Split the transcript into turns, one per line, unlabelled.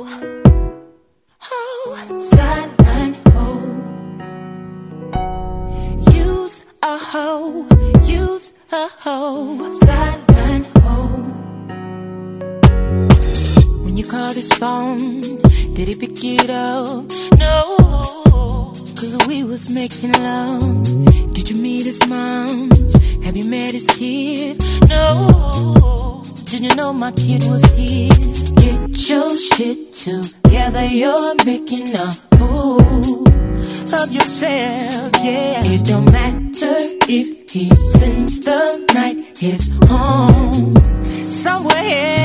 Sideline hoe. Use a hoe. Use a hoe. Sideline hoe. When you called his phone, did he pick it up? No. Cause we was making love. Did you meet his moms? Have you met his kid? No. Did you know my kid was his? Get your shit together, you're making a fool of yourself, yeah. It don't matter if he spends the night, his home's somewhere